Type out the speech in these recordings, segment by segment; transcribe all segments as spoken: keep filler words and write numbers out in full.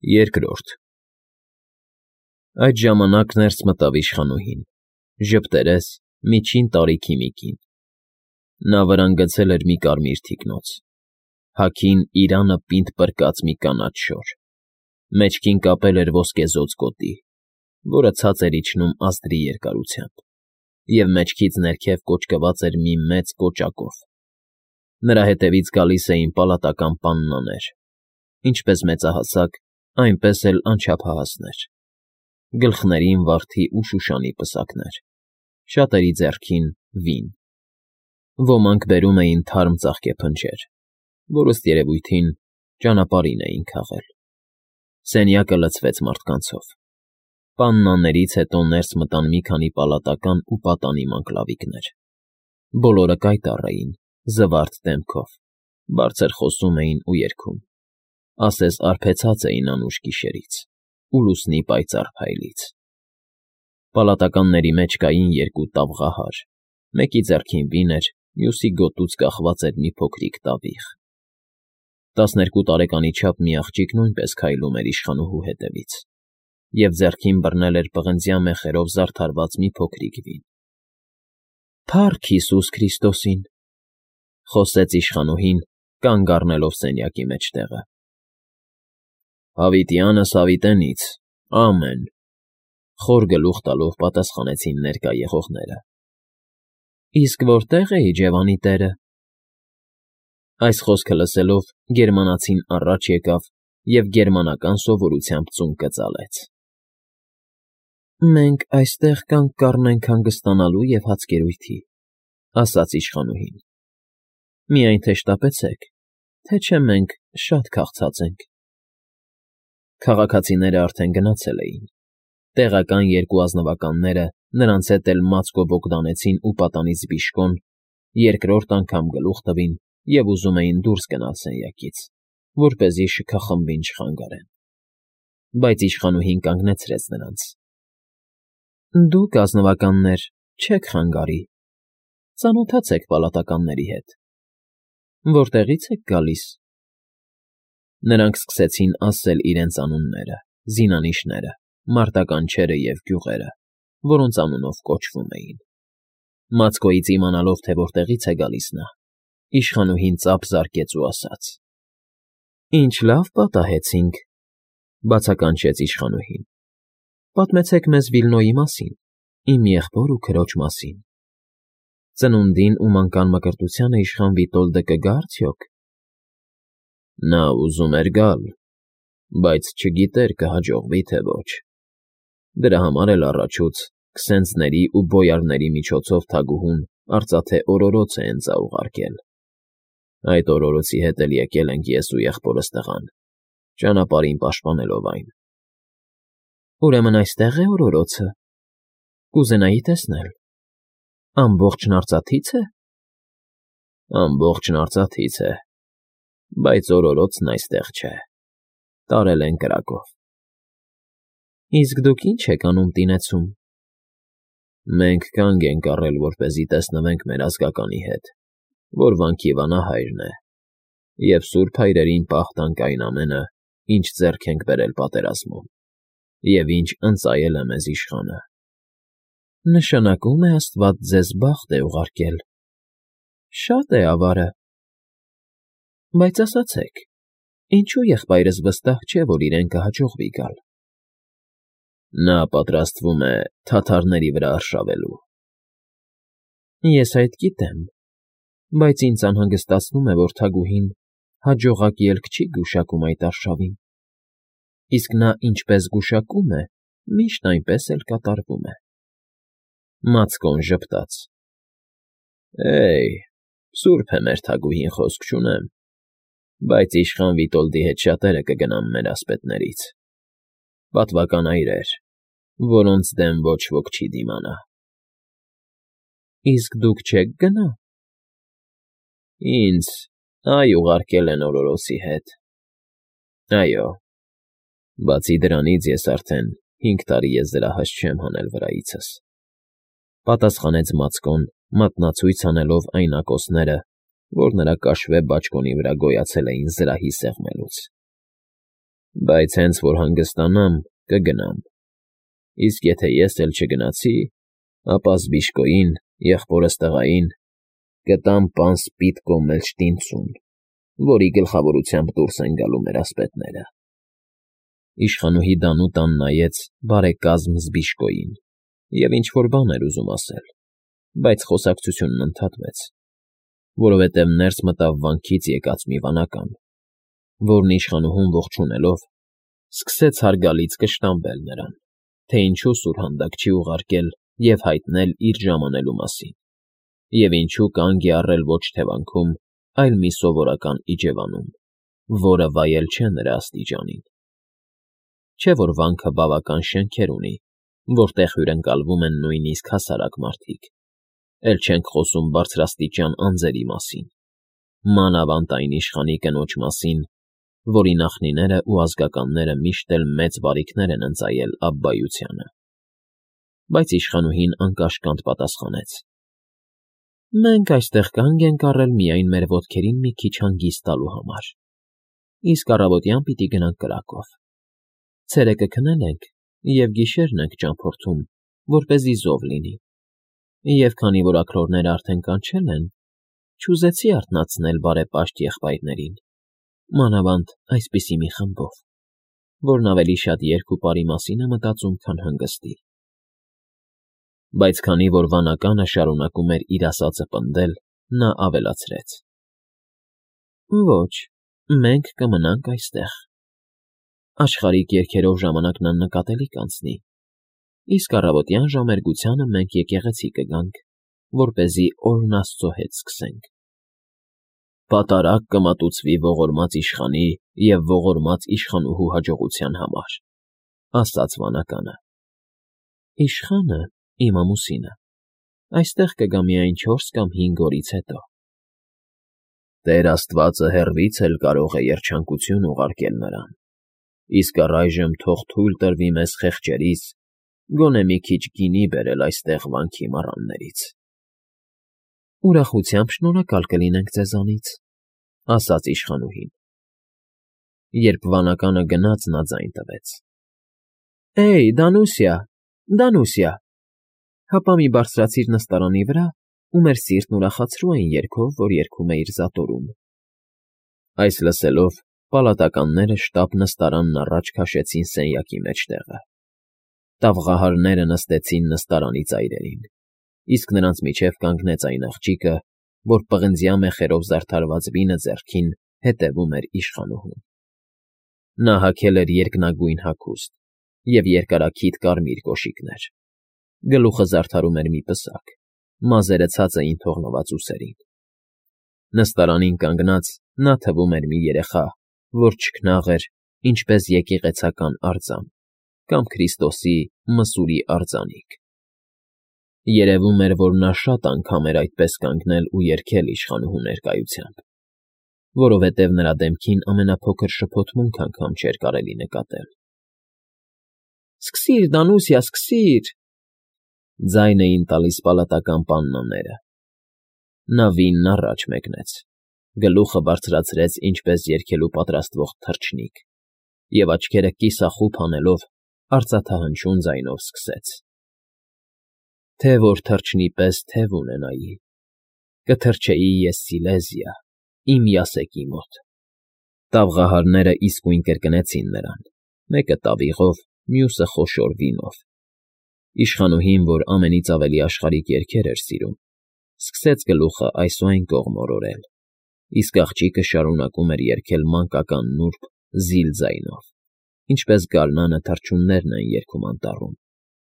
Երկրորդ Այդ ժամանակ ներս մտավ իշխանուհին, ժպտերես, միջին տարիքի մի կին. նա վրան գցել էր մի կարմիր թիկնոց, հագին իրանը պինդ պրկած մի կանաչ շոր, մեջքին կապել էր ոսկեզօծ գոտի, որը ցած էր իջնում ազդրի երկարությամբ, և մեջքից ներքև կոճկված էր մի մեծ կոճակով. նրա հետևից գալիս էին պալատական պաննաներ, ինչպես մեծահասակ, այնպես էլ անչափահասներ, գլխներին վարդի ու շուշանի պսակներ, շատերի ձեռքին՝ վին. ոմանք բերում էին թարմ ծաղկեփնջեր, որ ըստ երևույթին ճանապարհին էին քաղել. սենյակը լցվեց մարդկանցով. պաննաներից հետո ներս մտան մի քանի պալատական ու պատանի մանկլավիկներ, բոլորը կայտառ էին, զվարթ դեմքով, բարձր խոսում էին ու երգում, ասես արբեցած էին անուշ գիշերից ու լուսնի պայծառ փայլից. պալատականների մեջ կային երկու տավղահար, մեկի ձեռքին վին էր, մյուսի գոտուց կախված էր մի փոքրիկ տավիղ. տասներկու տարեկանի չափ մի աղջիկ նույնպես քայլում էր իշխանուհու հետևից և ձեռքին բռնել էր պղնձյա մեխերով զարդարված մի փոքրիկ վին։ ֊ Փառք Հիսուս Քրիստոսին, ֊ խոսեց իշխանուհին, կանգ առնելով սենյակի մեջտեղը։ ֊ Հավիտյանս հավիտենից, ամեն, ֊ խոր գլուխ տալով պատասխանեցին ներկա եղողները։ ֊ Իսկ որտե՞ղ է իջևանի տերը։ Այս խոսքը լսելով գերմանացին առաջ եկավ և գերմանական սովորությամբ ծունկ կծալեց։ ֊ Մենք այստեղ կանգ կառնենք հանգստանալու և հացկերույթի, ֊ ասաց իշխանուհին, ֊ միայն թե շտապեցեք, թե չէ մենք շատ քաղցած ենք։ Քաղաքացիներն արդեն գնացել էին, տեղական երկու ազնվականները նրանց հետ էլ մածկո բոգդանեցին ու պատանից բիժկոն, երկրորդ անգամ գլուխ տվին և ուզում էին դուրս գնալ սենյակից, որպեսզի շքախմբին չխանգարեն, բայց իշխանուհին կանգնեցրեց նրանց. ֊ Դուք, ազնվականներ, չեք խանգարի, ծանոթացեք պալատականների հետ։ Որտեղի՞ց եք գալիս։ Նրանք սկսեցին ասել իրենց անունները, զինանիշները, մարտականչերը և գյուղերը, որոնց անունով կոչվում էին։ Մածկոյից իմանալով, թե որտեղից է գալիս նա, իշխանուհին ծափ զարկեց ու ասաց. ֊ Ինչ լավ պատահեցինք, ֊ բացականչեց իշխանուհին, ֊ պատմեցեք մեզ Վիլնոյի մասին, իմ եղբոր ու քրոջ մասին։ Ծնունդին ու մանկան մկրտությանը իշխան Վիտոլդը կգա՞ արդյոք։ Նա ուզում էր գալ, բայց չգիտեր կհաջողվի, թե ոչ. դրա համար էլ առաջուց քսենձների ու բոյարների միջոցով թագուհուն արծաթե օրորոց է ընձա ուղարկել։ Այդ օրորոցի հետ էլ եկել ենք ես ու եղբորս տղան, ճանապարհին պաշտպանելով այն։ Ուրեմն այստեղ է օրորոցը։ Կուզենայի տեսնել։ Ամբողջն արծաթի՞ց է։ Ամբողջն արծաթից է, բայց օրորոցն այստեղ չէ, տարել են կրակով։ Իսկ դուք ի՞նչ եք անում տինեցում։ Մենք կանգ ենք առել, որպեսզի տեսնվենք մեր ազգականի հետ, որ վանքի վանահայրն է, և սուրբ հայրերին պահ տանք այն ամենը, ինչ ձեռք ենք բերել պատերազմում, և ինչ ընծայել է մեզ իշխանը։ Նշանակում է աստված ձեզ բախտ է ուղարկել։ Շատ է ավարը։ Բայց ասացեք, ինչո՞ւ եղբայրս վստահ չէ, որ իրեն կհաջողվի գալ։ Նա պատրաստվում է թաթարների վրա արշավելու։ Ես այդ գիտեմ, բայց ինձ անհանգստացնում է, որ թագուհին հաջողակ ելք չի գուշակում այդ արշավին, իսկ նա ինչպես գուշակում է, միշտ այնպես էլ կատարվում է։ Մածկոն ժպտաց. Էյ, սուրբ է մեր թագուհին, խոսք չունեմ, բայց իշխան Վիտոլդի հետ շատերը կգնան մեր ասպետներից, պատվական այրեր, որոնց դեմ ոչ ոք չի դիմանա։ Իսկ դուք չեք գնա։ Ինձ, այ, ուղարկել են օրորոցի հետ։ Այո, բացի դրանից ես արդեն հինգ տարի եզրահաշ չեմ հանել վրայիցս, պատասխանեց Մածկոն, մատնացույց անելով այն ակոսները, որ նրա կաշվե բաճկոնի վրա գոյացել էին զրահի սեղմելուց։ Բայց հենց որ հանգստանամ, կգնամ, իսկ եթե ես էլ չգնացի, ապա Զբիշկոյին, եղբորս տղային, կտամ պան Սպիտկո Մելչտինցուն, որի գլխավորությամբ դուրս են գալու մեր ասպետները։ Իշխանուհի Դանուտան նայեց բարեկազմ Զբիշկոյին և ինչ֊որ բան էր ուզում ասել, բայց խոսակցությունն ընդհատվեց, որովհետև ներս մտավ վանքից եկած մի վանական, որն իշխանուհուն ողջունելով, սկսեց հարգալից կշտամբել նրան, թե ինչու սուրհանդակ չի ուղարկել և հայտնել իր ժամանելու մասին, և ինչու կանգ է առել ոչ թե վանքում, այլ մի սովորական իջևանում, որը վայել չէ նրա աստիճանին։ Չէ՞ որ վանքը բավական շենքեր ունի, որտեղ հյուրընկալվում են նույնիսկ հասարակ մարդիկ, էլ չենք խոսում բարձրաստիճան անձերի մասին, մանավանդ այն իշխանի կնոջ մասին, որի նախնիներն ու ազգականները միշտ էլ մեծ բարիքներ են ընծայել Աբբայությանը։ Բայց իշխանուհին անկաշկանդ պատասխանեց. «Մենք այստեղ կանգ ենք առել միայն մեր ոտքերին մի քիչ հանգիստ տալու համար, իսկ առավոտյան պիտի գնանք կրակով։ Ցերեկը քնել ենք և գիշերն ենք ճամփորդում, որպեսզի զով լինի, և քանի որ աքլորներն արդեն կանչել են, չուզեցի արթնացնել բարեպաշտ եղբայրներին, մանավանդ այսպիսի մի խմբով, որն ավելի շատ երգ ու պարի մասին է մտածում, քան հանգստի»։ Բայց քանի որ վանականը շարունակում էր իր ասածը պնդել, նա ավելացրեց. «Ոչ, մենք կմնանք այստեղ։ Աշխարհիկ երգերով ժամանակն աննկատելի կանցնի, իսկ առավոտյան ժամերգությանը մենք եկեղեցի կգանք, որպեսզի օրն Աստծո հետ սկսենք»։ «Պատարագ կմատուցվի ողորմած իշխանի և ողորմած իշխանուհու հաջողության համար», ասաց վանականը։ «Իշխանը, իմ ամուսինը, այստեղ կգա միայն չորս կամ հինգ օրից հետո»։ «Տեր Աստվածը հեռվից էլ կարող է երջանկություն ուղարկել նրան, իսկ առայժմ թող թույլ տրվի մեզ խեղճերիս գոնե մի քիչ գինի բերել այստեղ վանքի մառաններից»։ «Ուրախությամբ շնորհակալ կլինենք ձեզանից», ասաց իշխանուհին։ Երբ վանականը գնաց, նա ձայն տվեց. «Էյ, Դանուսիա, Դանուսիա, հապա մի բարձրացիր նստարանի վրա ու մեր սիրտն ուրախացրու այն երգով, որ երգում է իր զատորում»։ Այս լսելով, պալատականները շտապ նստարանն առաջ քաշեցին սենյակի մեջտեղը։ Տավղահարները նստեցին նստարանի ծայրերին, իսկ նրանց միջև կանգնեց այն աղջիկը, որ պղնձյա մեխերով զարդարված վինը ձեռքին հետևում էր իշխանուհուն։ Նա հագել էր երկնագույն հագուստ և երկարաքիթ կարմիր կոշիկներ, գլուխը զարդարում էր մի պսակ, մազերը ցած էին թողնված ուսերին։ Նստարանին կանգնած նա թվում էր մի երեխա, որ չքնաղ էր, ինչպես եկեղեցական արձան կամ Քրիստոսի մսուրի արձանիկ։ Երևում էր, որ նա շատ անգամ էր այդպես կանգնել ու երգել իշխանուհու ներկայությամբ, որովհետև նրա դեմքին ամենափոքր շփոթմունք անգամ չէր կարելի նկատել։ «Սկսի՛ր, Դանուսիա, սկսի՛ր», ձայն էին տալիս պալատական պաննաները։ Նա վինն առաջ մեկնեց, գլուխը բարձրացրեց ինչպես երգելու պատրաստվող թռչնիկ և աչքերը կիսախուփ անելով արծաթահնչյուն ձայնով սկսեց. «Թե որ թռչնի պես թև ունենայի, կթռչեի ես Սիլեզիա, իմ Յասեկի մոտ»։ Տավղահարները իսկույն կրկնեցին նրան, մեկը տավիղով, մյուսը խոշոր վինով։ Իշխանուհին, որ ամենից ավելի աշխարհիկ երգեր էր սիրում, սկսեց գլուխը այս ու այն կողմ օրորել, իսկ աղջիկը շարունակում էր երգել մանկական նուրբ, զիլ ձայնով, ինչպես գարնանը թռչուններն են երգում անտառում.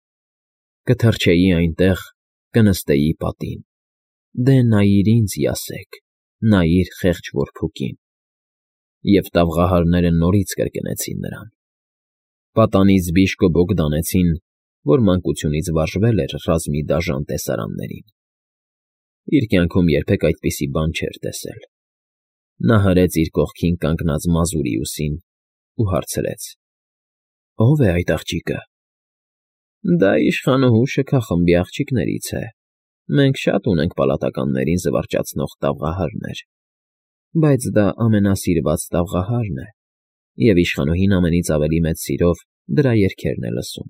«Կթռչեի այնտեղ, կնստեի պատին, դե նայիր ինձ, Յասեք, նայիր խեղճ որբուքին»։ Եվ տավղահարները նորից կրկնեցին նրան։ Պատանի Զբիշկո Բոգդանեցին, որ մանկությունից վարժվել էր ռազմի դաժան տեսարաններին, իր կյանքում երբեք այդպիսի բան չէր տեսել։ Նա հրեց իր կողքին կանգնած մազուրիուսին ու հարցրեց. «Ո՞վ է այդ աղջիկը»։ «Դա իշխանուհու շքախմբի աղջիկներից է, մենք շատ ունենք պալատականներին զվարճացնող տավղահարներ, բայց դա ամենասիրված տավղահարն է, Եվ իշխանուհին ամենից ավելի մեծ սիրով դրա երգերն է լսում։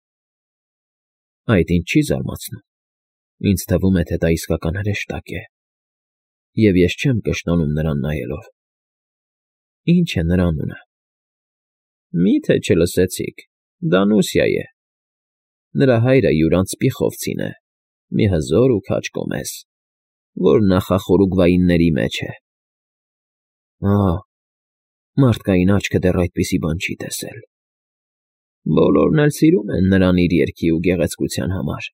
Այդ ինձ չի զարմացնում, ինձ թվում է, թե դա իսկական հրեշտակ է, և ես չեմ կշտանում նրան նայելով։ Ինչ է նրա անունը։ Մի՞թե չլսեցիք, դա Նուսիա է։ Նրա հայրը յուրան սպիխովցին է, մի հզոր ու քաջ կոմես, որ նախախորուգվայինների մեջ է։ Ահա, մարդկային աչքը դեռ այդպիսի բան չի տեսել։ Բոլորն էլ սիրում են նրան իր երգի ու գեղեցկության համար։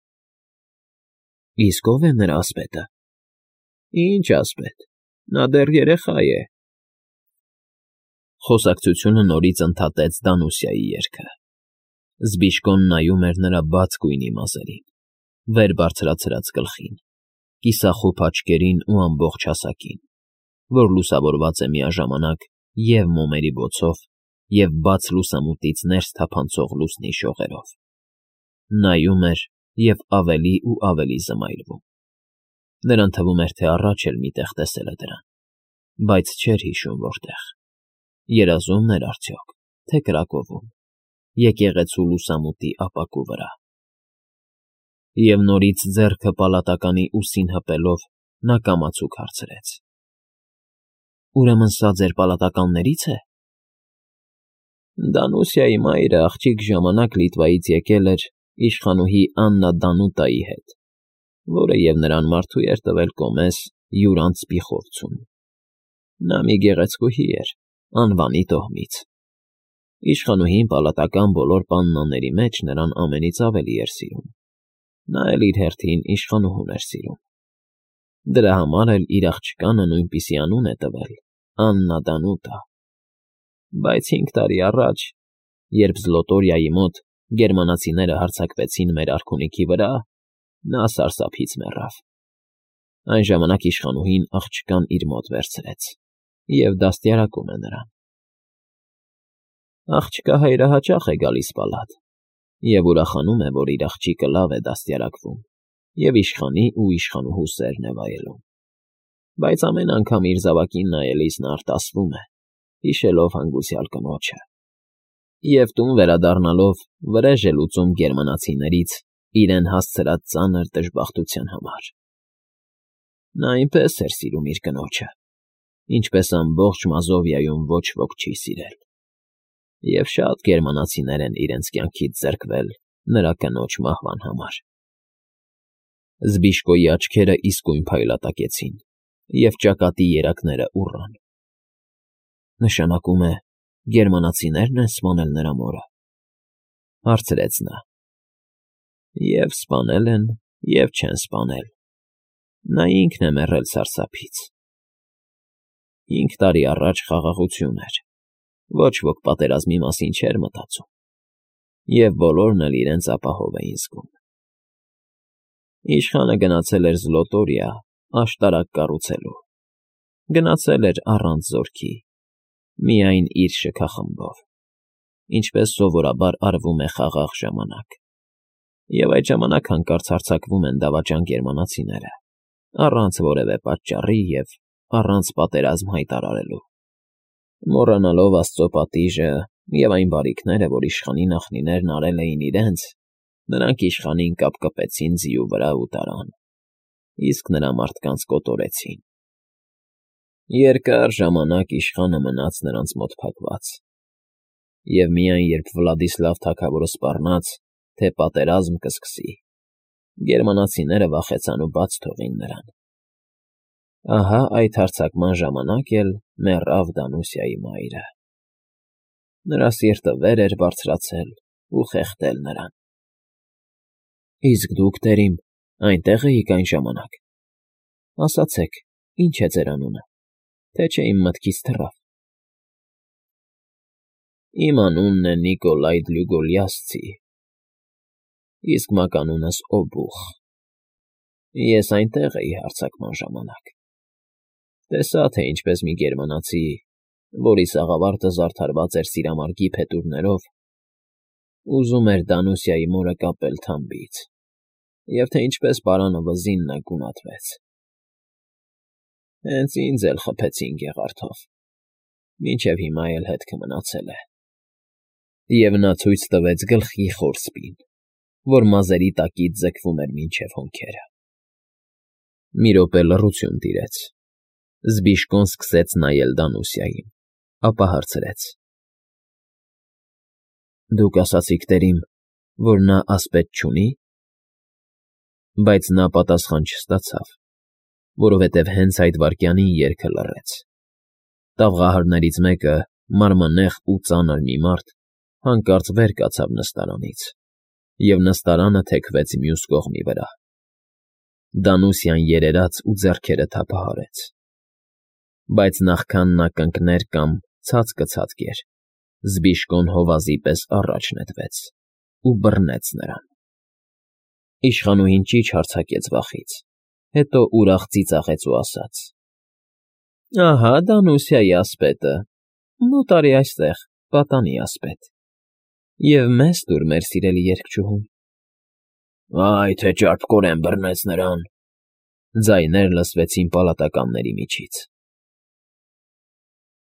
Իսկ ո՞վ է նրա ասպետը։ Ինչ ասպետ, նա դեռ երեխա է։ Խոսակցությունը նորից ընդհատեց Դանուսիայի երգը։ Զբիշկոն նայում էր նրա բաց գույնի մազերին, վեր բարձրացրած գլխին, կիսախուփ աչքերին ու ամբողջ հասակին, որ լուսավորված է միաժամանակ և մոմերի բոցով, և բաց լուսամուտից ներս թափանցող լուսնի շողերով։ Նայում էր և ավելի ու ավելի զմայլվում։ Նրան թվում էր, թե առաջ էլ մի տեղ տեսել է դրան, բայց չէր հիշում որտեղ։ Երազումն էր արդյոք, թե կրակովում, եկեղեցու լուսամուտի ապակու վրա։ Եվ նորից ձեռքը պալատականի ուսին հպելով նա կամացուկ հարցրեց. Ուրեմն սա ձեր պալատականների՞ց է։ Դանուսիայի մայրը աղջիկ ժամանակ Լիտվայից եկել էր իշխանուհի Աննա Դանուտայի հետ, որը և նրան մարդու էր տվել կոմես Յուրան Սպիխովցուն։ Նա մի գեղեցկուհի էր, անվանի տոհմից։ Իշխանուհին պալատական բոլոր պաննաների մեջ նրան ամենից ավելի էր սիրում։ Նա էլ իր հերթին իշխանուհուն էր սիրում։ Դրա համար էլ իր աղջկանը նույնպիսի անուն է տվել՝ Աննա Դանուտա։ Բայց հինգ տարի առաջ, երբ Զլոտորիայի մոտ գերմանացիները հարձակվեցին մեր արքունիքի վրա, նա սարսափից մեռավ։ Այն ժամանակ իշխանուհին աղջկան իր մոտ վերցրեց և դաստիարակում է նրան։ Աղջկա հայրը հաճախ է գալիս պալատ և ուրախանում է, որ իր աղջիկը լավ է դաստիարակվում և իշխանի ու իշխանուհու սերն է վայելում։ Բայց ամեն անգամ իր զավակին նայելիս նա արտասվում է, հիշելով հանգուցյալ կնոջը, և տուն վերադառնալով վրեժ է լուծում գերմանացիներից իրեն հասցրած ծանր դժբախտության համար։ Նա այնպես էր սիրում իր կնոջը, ինչպես ամբողջ Մազովիայում ոչ ոք չի սիրել, և շատ գերմանացիներ են իրենց կյանքից զրկվել նրա կնոջ մահվան համար։ Զբիշկոյի աչքերը իսկույն փայլատակեցին, և ճակատի երակները ուռան։ Նշանակում է, գերմանացիներն են սպանել նրա մորը, հարցրեց նա։ Եվ սպանել են, և չեն սպանել։ Նա ինքն է մեռել սարսափից։ Հինգ տարի առաջ խաղաղություն էր, ոչ ոք պատերազմի մասին չէր մտածում, և բոլորն էլ իրենց ապահով էին զգում։ Իշխանը գնացել էր Զլոտորիա աշտարակ կառուցելու։ Գնացել էր առանց զորքի, միայն իր շքախմբով, ինչպես սովորաբար արվում է խաղաղ ժամանակ, և այդ ժամանակ հանկարծ հարձակվում են դավաճան գերմանացիները, առանց որևէ պատճառի և առանց պատերազմ հայտարարելու։ Մոռանալով աստծո պատիժը և այն բարիքները, որ իշխանի նախնիներն արել էին իրենց, նրանք իշխանին կապկպեցին ձիու վրա ու տարան, իսկ նրա մարդկանց կոտորեցին։ Երկար ժամանակ իշխանը մնաց նրանց մոտ փակված, և միայն երբ Վլադիսլավ թագավորը սպառնաց, թե պատերազմ կսկսի, գերմանացիները վախեցան ու բաց թողին նրան։ Ահա այդ հարձակման ժամանակ էլ մեռավ Դանուսիայի մայրը։ Նրա սիրտը վեր էր բարձրացել ու խեղդել նրան։ Իսկ դուք, տերիմ, այնտեղ էիք այն ժամանակ։ Ասացեք, ի՞նչ է ձեր անունը, թե չէ իմ մտքից թռավ։ Իմ անունն է Նիկոլայ Դլյուգոլյասցի, իսկ մականունս Օբուխ։ Ես այնտեղ էի հարձակման ժամանակ։ Տեսա, թե ինչպես մի գերմանացի, որի սաղավարտը զարդարված էր սիրամարգի փետուրներով, ուզում էր Դանուսիայի մորը կապել թամբից, և թե ինչպես պարանը վզին նա գունատվեց։ Հենց ինձ էլ խփեցին գեղարդով։ մինչև հիմա էլ հետքը մնացել է։ Եվ նա ցույց տվեց գլխի խոր սպին, որ մազերի տակից ձգվում էր մինչև հոնքերը։ Մի րոպե լռություն տիրեց։ Զբիշկոն սկսեց նայել Դանուսիային, ապա հարցրեց. Դուք ասացիք տերիմ, որ նա ասպետ չունի։ Բայց նա պատասխան չստացավ, որովհետև հենց այդ վայրկյանին երգը լռեց։ Տաղահարներից մեկը, մանրամնեղ ու ծանր մի մարդ, հանկարծ վեր կացավ նստարանից, և նստարանը թեքվեց մյուս կողմի վրա։ Դանուսիան երերաց ու ձեռքերը թափահարեց։ Բայց նախքան նա կընկներ կամ ցած կցատկեր, Զբիշկոն հովազի պես առաջ նետվեց ու բռնեց նրան։ Իշխանուհին ճիչ հարձակեց վախից, հետո ուրախ ծիծաղեց ու ասաց. Ահա Դանուսիայի ասպետը, մոտ արի այստեղ, պատանի ասպետ, և մեզ տուր մեր սիրելի երգչուհուն։ Այ թե ճարպկորեն բռնեց նրան, ձայներ լսվեցին պալատականների միջից։